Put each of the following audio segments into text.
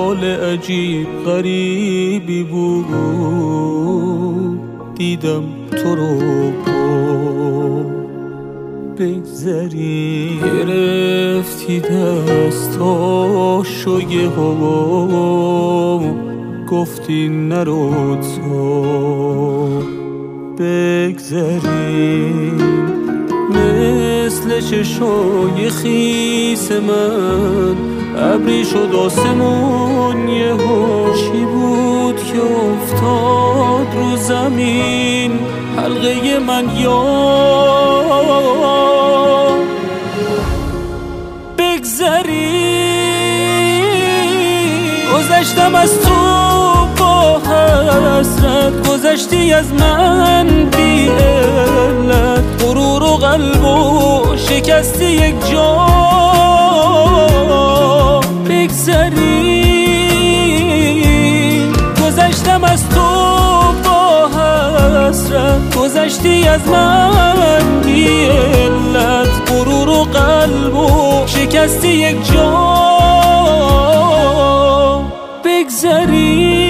حال عجیب غریبی بود، دیدم تو رو بگذری. گرفتی دستاشو یه هوا، گفتی نرو تو بگذری. مثل چشای خیس من ابری شد آسمون یهو. چی بود که افتاد رو زمین حلقه من یاد بگذری. گذشتم از تو با حسرت، گذشتی از من بی علت. غرور و قلب و شکستی یک جا بگذری. گذشتم از تو با حسرت، گذشتی از من بی علت. غرور و قلب و شکستی یک جا بگذری.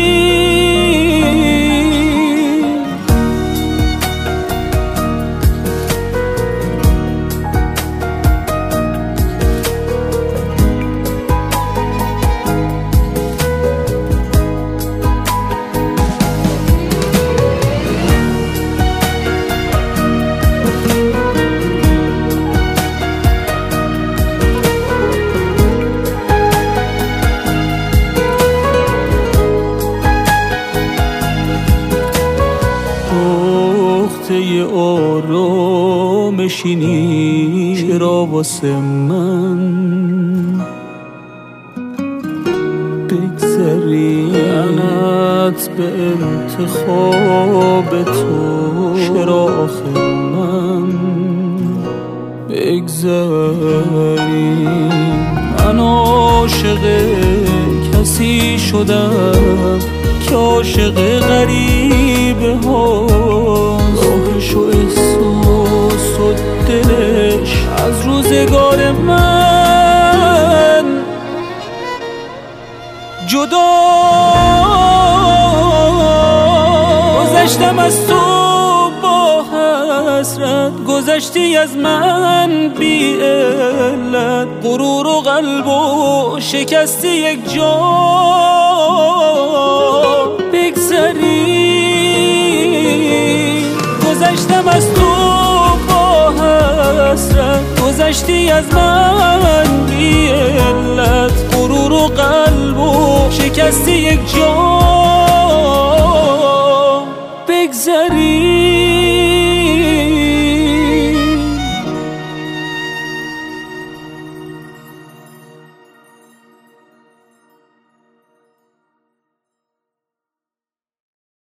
یه آرامشینی چرا واسه من بگذری. لعنت به انتخاب تو، چرا آخه من بگذری. من عاشق کسی شدم که عاشق غریبه ها. راهش و احساس و دلش از روزگار من جدا. گذشتم از تو با حسرت، گذشتی از من بی علت. غرور و قلب و شکستی یک جا بگذری. گذشتم از تو با حسرت، گذشتی از من بی علت. غرور و قلب و شکستی یک جا بگذری.